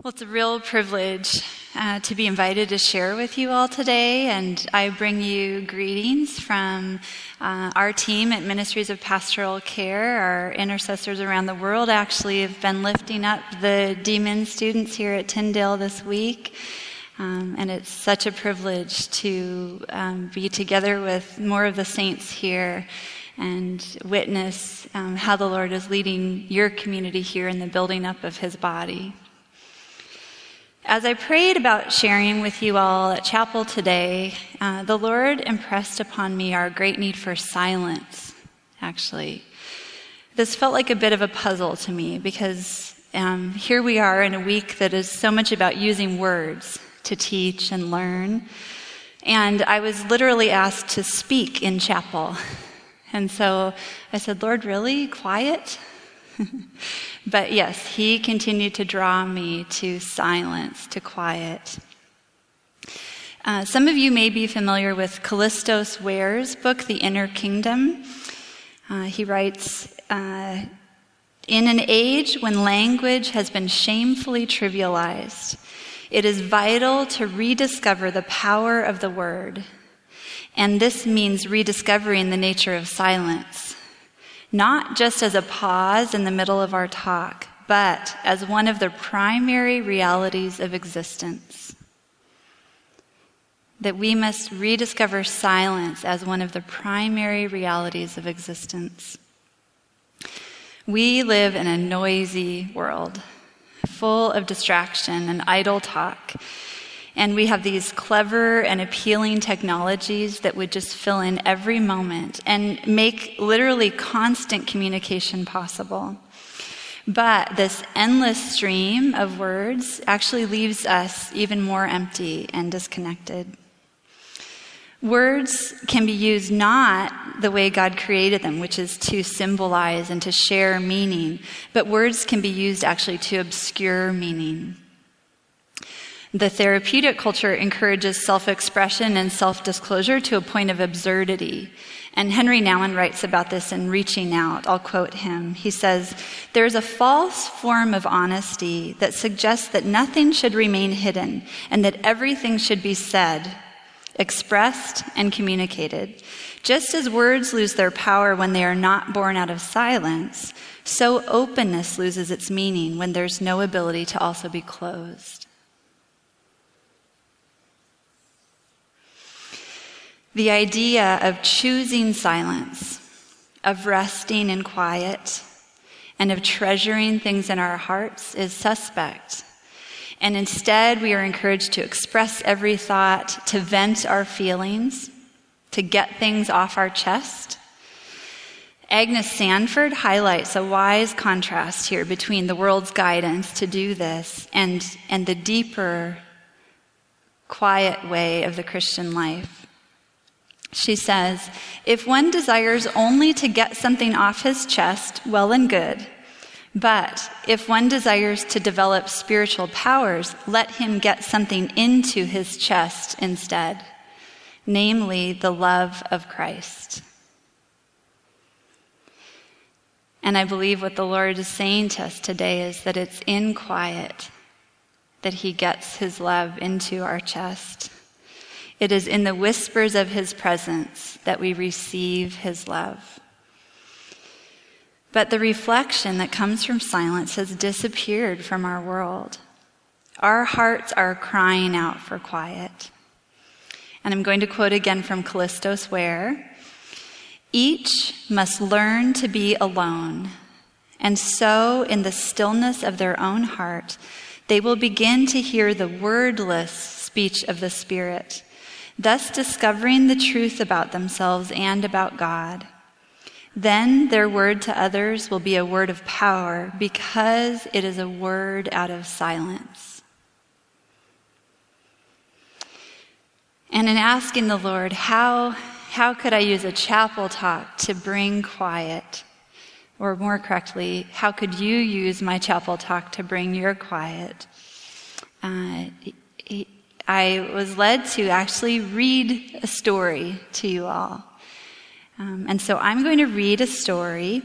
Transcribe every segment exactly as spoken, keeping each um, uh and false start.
Well, it's a real privilege uh, to be invited to share with you all today, and I bring you greetings from uh, our team at Ministries of Pastoral Care. Our intercessors around the world actually have been lifting up the D Min students here at Tyndale this week, um, and it's such a privilege to um, be together with more of the saints here and witness um, how the Lord is leading your community here in the building up of His body. As I prayed about sharing with you all at chapel today, uh, the Lord impressed upon me our great need for silence, actually. This felt like a bit of a puzzle to me because um, here we are in a week that is so much about using words to teach and learn. And I was literally asked to speak in chapel. And so I said, Lord, really? Quiet? But yes, He continued to draw me to silence, to quiet. Uh, some of you may be familiar with Callistos Ware's book, The Inner Kingdom. Uh, he writes, uh, in an age when language has been shamefully trivialized, it is vital to rediscover the power of the word. And this means rediscovering the nature of silence. Not just as a pause in the middle of our talk, but as one of the primary realities of existence. That we must rediscover silence as one of the primary realities of existence. We live in a noisy world, full of distraction and idle talk. And we have these clever and appealing technologies that would just fill in every moment and make literally constant communication possible. But this endless stream of words actually leaves us even more empty and disconnected. Words can be used not the way God created them, which is to symbolize and to share meaning, but words can be used actually to obscure meaning. The therapeutic culture encourages self-expression and self-disclosure to a point of absurdity. And Henry Nouwen writes about this in Reaching Out. I'll quote him. He says, "There is a false form of honesty that suggests that nothing should remain hidden and that everything should be said, expressed, and communicated. Just as words lose their power when they are not born out of silence, so openness loses its meaning when there's no ability to also be closed." The idea of choosing silence, of resting in quiet, and of treasuring things in our hearts is suspect. And instead, we are encouraged to express every thought, to vent our feelings, to get things off our chest. Agnes Sanford highlights a wise contrast here between the world's guidance to do this and, and the deeper, quiet way of the Christian life. She says, if one desires only to get something off his chest, well and good. But if one desires to develop spiritual powers, let him get something into his chest instead, namely the love of Christ. And I believe what the Lord is saying to us today is that it's in quiet that He gets His love into our chest. It is in the whispers of His presence that we receive His love. But the reflection that comes from silence has disappeared from our world. Our hearts are crying out for quiet. And I'm going to quote again from Callistos Ware. Each must learn to be alone, and so in the stillness of their own heart, they will begin to hear the wordless speech of the Spirit, thus discovering the truth about themselves and about God. Then their word to others will be a word of power because it is a word out of silence. And in asking the Lord, how, how could I use a chapel talk to bring quiet? Or more correctly, how could you use my chapel talk to bring your quiet? Uh, he, I was led to actually read a story to you all. Um, and so I'm going to read a story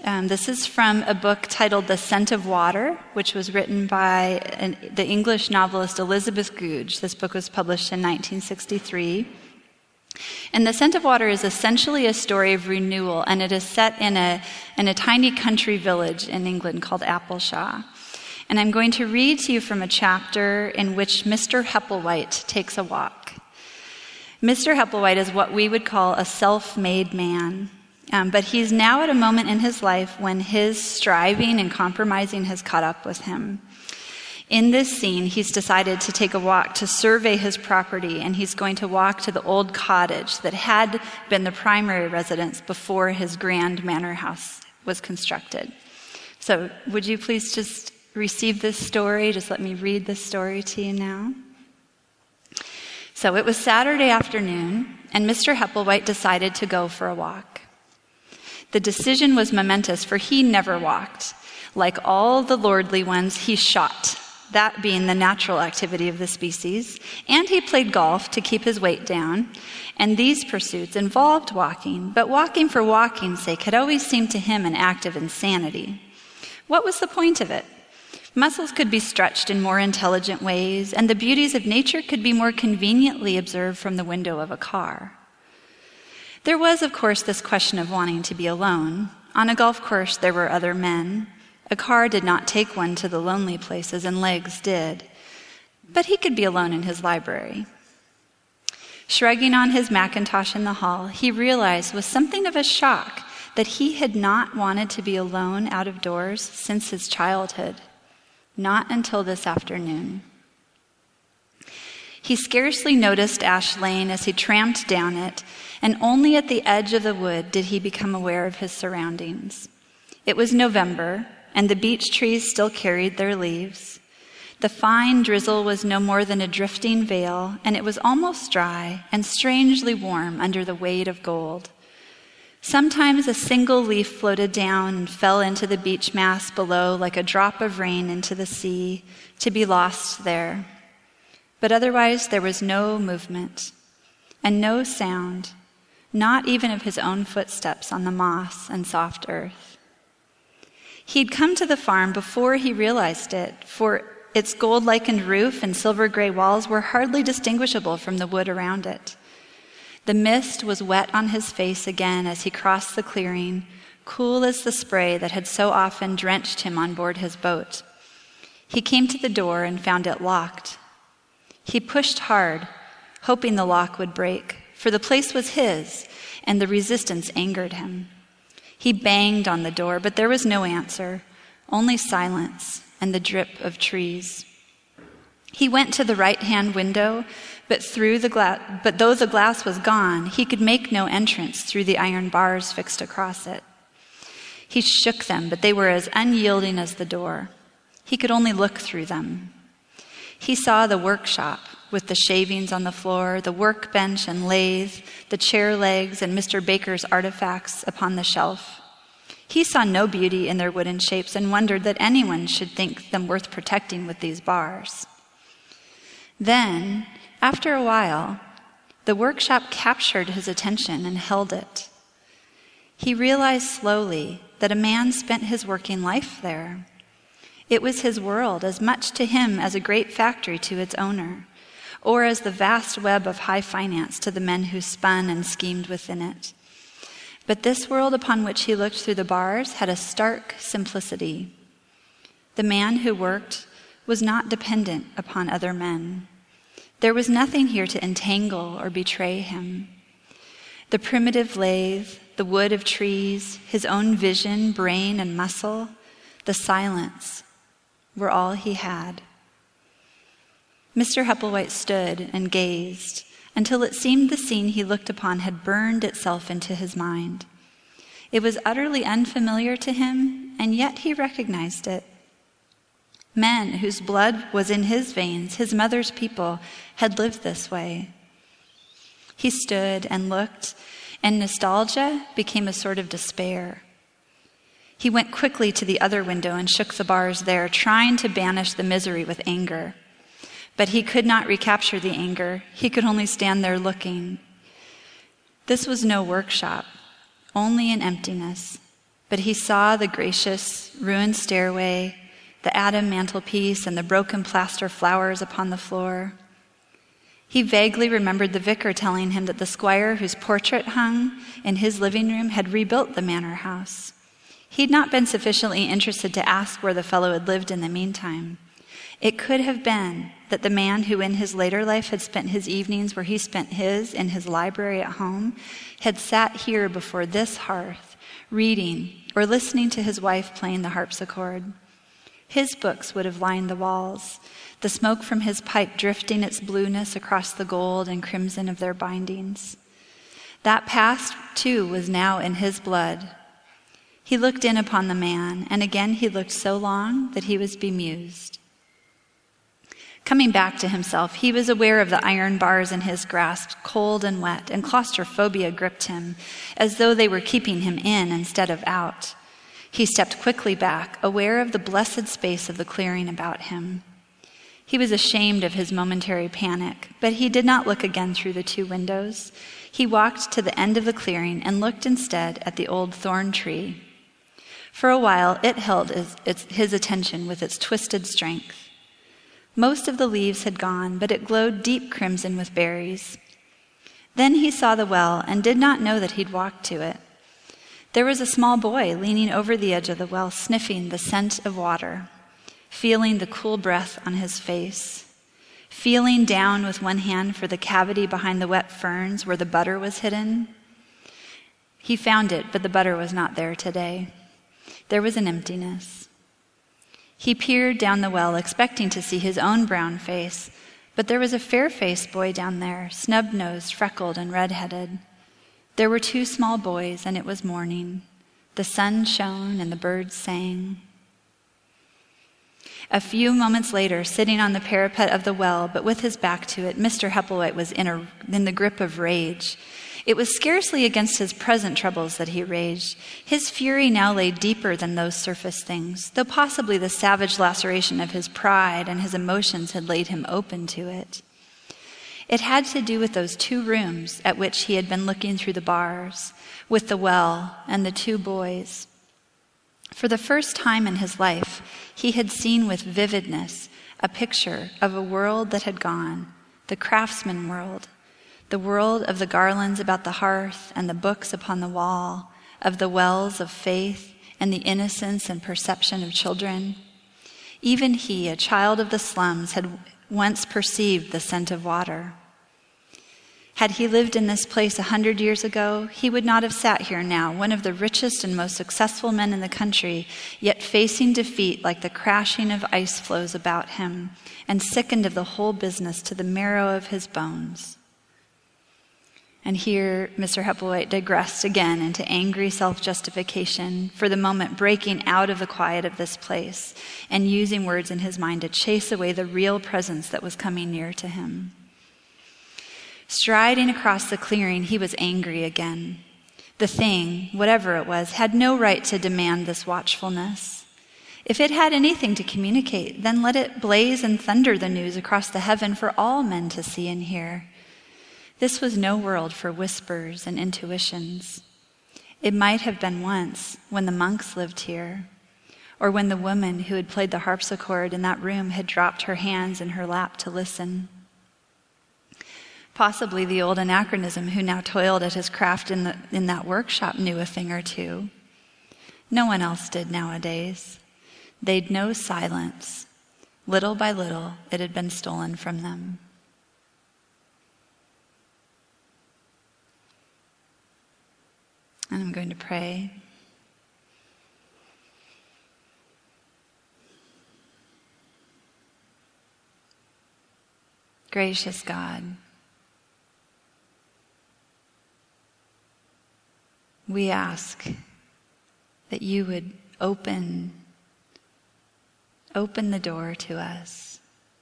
Um, this is from a book titled The Scent of Water, which was written by an, the English novelist Elizabeth Goudge. This book was published in nineteen sixty-three. And The Scent of Water is essentially a story of renewal, and it is set in a, in a tiny country village in England called Appleshaw. And I'm going to read to you from a chapter in which Mister Hepplewhite takes a walk. Mister Hepplewhite is what we would call a self-made man, um, but he's now at a moment in his life when his striving and compromising has caught up with him. In this scene, he's decided to take a walk to survey his property, and he's going to walk to the old cottage that had been the primary residence before his grand manor house was constructed. So would you please just receive this story? Just let me read this story to you now. So it was Saturday afternoon, and Mister Hepplewhite decided to go for a walk. The decision was momentous, for he never walked. Like all the lordly ones, he shot, that being the natural activity of the species, and he played golf to keep his weight down, and these pursuits involved walking, but walking for walking's sake had always seemed to him an act of insanity. What was the point of it? Muscles could be stretched in more intelligent ways, and the beauties of nature could be more conveniently observed from the window of a car. There was, of course, this question of wanting to be alone. On a golf course, there were other men. A car did not take one to the lonely places, and legs did. But he could be alone in his library. Shrugging on his Macintosh in the hall, he realized with something of a shock that he had not wanted to be alone out of doors since his childhood. Not until this afternoon. He scarcely noticed Ash Lane as he tramped down it, and only at the edge of the wood did he become aware of his surroundings. It was November, and the beech trees still carried their leaves. The fine drizzle was no more than a drifting veil, and it was almost dry and strangely warm under the weight of gold. Sometimes a single leaf floated down and fell into the beech mass below like a drop of rain into the sea, to be lost there. But otherwise there was no movement and no sound, not even of his own footsteps on the moss and soft earth. He'd come to the farm before he realized it, for its gold-lichened roof and silver-gray walls were hardly distinguishable from the wood around it. The mist was wet on his face again as he crossed the clearing, cool as the spray that had so often drenched him on board his boat. He came to the door and found it locked. He pushed hard, hoping the lock would break, for the place was his, and the resistance angered him. He banged on the door, but there was no answer, only silence and the drip of trees. He went to the right-hand window, but through the gla- but though the glass was gone, he could make no entrance through the iron bars fixed across it. He shook them, but they were as unyielding as the door. He could only look through them. He saw the workshop with the shavings on the floor, the workbench and lathe, the chair legs, and Mister Baker's artifacts upon the shelf. He saw no beauty in their wooden shapes and wondered that anyone should think them worth protecting with these bars. Then, after a while, the workshop captured his attention and held it. He realized slowly that a man spent his working life there. It was his world, as much to him as a great factory to its owner, or as the vast web of high finance to the men who spun and schemed within it. But this world upon which he looked through the bars had a stark simplicity. The man who worked was not dependent upon other men. There was nothing here to entangle or betray him. The primitive lathe, the wood of trees, his own vision, brain, and muscle, the silence, were all he had. Mister Hepplewhite stood and gazed until it seemed the scene he looked upon had burned itself into his mind. It was utterly unfamiliar to him, and yet he recognized it. Men whose blood was in his veins, his mother's people, had lived this way. He stood and looked, and nostalgia became a sort of despair. He went quickly to the other window and shook the bars there, trying to banish the misery with anger. But he could not recapture the anger. He could only stand there looking. This was no workshop, only an emptiness, But he saw the gracious, ruined stairway, the Adam mantelpiece, and the broken plaster flowers upon the floor. He vaguely remembered the vicar telling him that the squire whose portrait hung in his living room had rebuilt the manor house. He'd not been sufficiently interested to ask where the fellow had lived in the meantime. It could have been that the man who in his later life had spent his evenings where he spent his in his library at home had sat here before this hearth, reading or listening to his wife playing the harpsichord. His books would have lined the walls, the smoke from his pipe drifting its blueness across the gold and crimson of their bindings. That past, too, was now in his blood. He looked in upon the man, and again he looked so long that he was bemused. Coming back to himself, he was aware of the iron bars in his grasp, cold and wet, and claustrophobia gripped him, as though they were keeping him in instead of out. He stepped quickly back, aware of the blessed space of the clearing about him. He was ashamed of his momentary panic, but he did not look again through the two windows. He walked to the end of the clearing and looked instead at the old thorn tree. For a while, it held his, its, his attention with its twisted strength. Most of the leaves had gone, but it glowed deep crimson with berries. Then he saw the well and did not know that he'd walked to it. There was a small boy leaning over the edge of the well, sniffing the scent of water, feeling the cool breath on his face, feeling down with one hand for the cavity behind the wet ferns where the butter was hidden. He found it, but the butter was not there today. There was an emptiness. He peered down the well, expecting to see his own brown face, but there was a fair-faced boy down there, snub-nosed, freckled, and red-headed. There were two small boys, and it was morning. The sun shone, and the birds sang. A few moments later, sitting on the parapet of the well, but with his back to it, Mister Hepplewhite was in, a, in the grip of rage. It was scarcely against his present troubles that he raged. His fury now lay deeper than those surface things, though possibly the savage laceration of his pride and his emotions had laid him open to it. It had to do with those two rooms at which he had been looking through the bars, with the well and the two boys. For the first time in his life, he had seen with vividness a picture of a world that had gone, the craftsman world, the world of the garlands about the hearth and the books upon the wall, of the wells of faith and the innocence and perception of children. Even he, a child of the slums, had once perceived the scent of water. Had he lived in this place a hundred years ago, he would not have sat here now, one of the richest and most successful men in the country, yet facing defeat like the crashing of ice floes about him, and sickened of the whole business to the marrow of his bones. And here Mister Hepplewhite digressed again into angry self-justification, for the moment breaking out of the quiet of this place and using words in his mind to chase away the real presence that was coming near to him. Striding across the clearing, he was angry again. The thing, whatever it was, had no right to demand this watchfulness. If it had anything to communicate, then let it blaze and thunder the news across the heaven for all men to see and hear. This was no world for whispers and intuitions. It might have been once when the monks lived here, or when the woman who had played the harpsichord in that room had dropped her hands in her lap to listen. Possibly the old anachronism who now toiled at his craft in, the, in that workshop knew a thing or two. No one else did nowadays. They'd know silence. Little by little, it had been stolen from them. And I'm going to pray. Gracious God, we ask that you would open, open the door to us.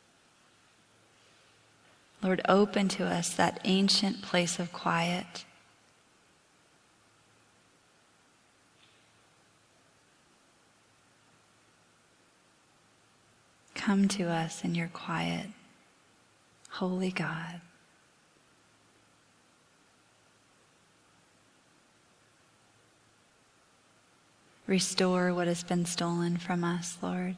Lord, open to us that ancient place of quiet. Come to us in your quiet, holy God. Restore what has been stolen from us, Lord.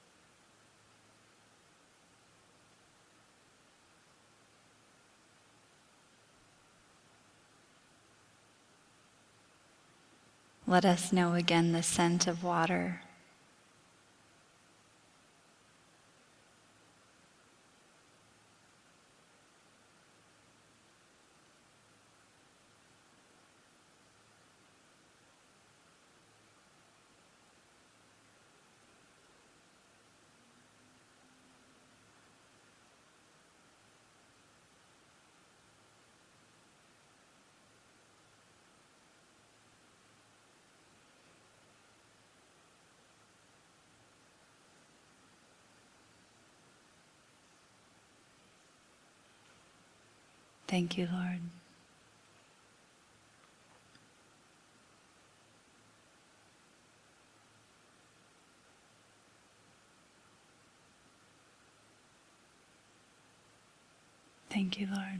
Let us know again the scent of water. Thank you, Lord. Thank you, Lord.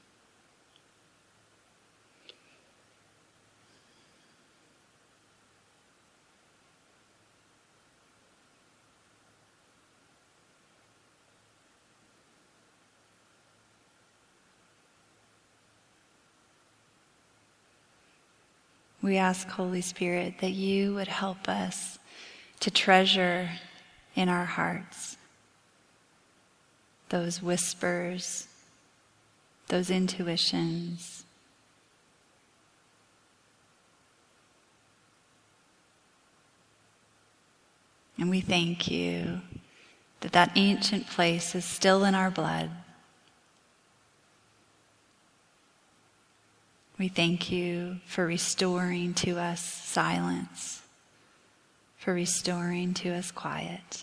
We ask, Holy Spirit, that you would help us to treasure in our hearts those whispers, those intuitions, and we thank you that that ancient place is still in our blood. We thank you for restoring to us silence, for restoring to us quiet.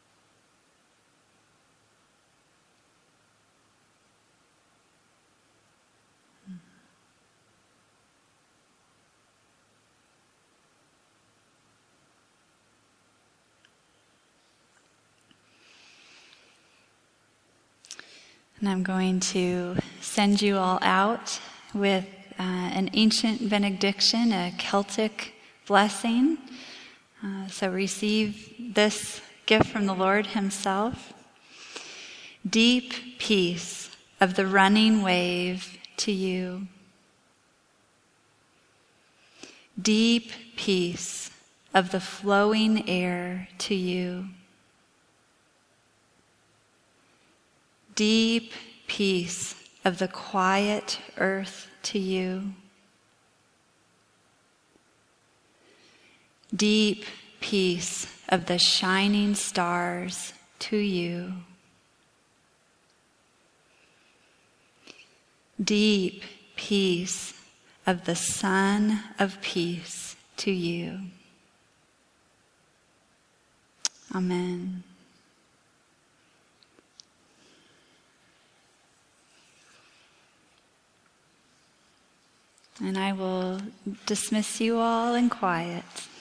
And I'm going to send you all out with uh, an ancient benediction, a Celtic blessing. Uh, so receive this gift from the Lord himself. Deep peace of the running wave to you. Deep peace of the flowing air to you. Deep peace of the quiet earth to you. Deep peace of the shining stars to you. Deep peace of the Son of Peace to you. Amen. And I will dismiss you all in quiet.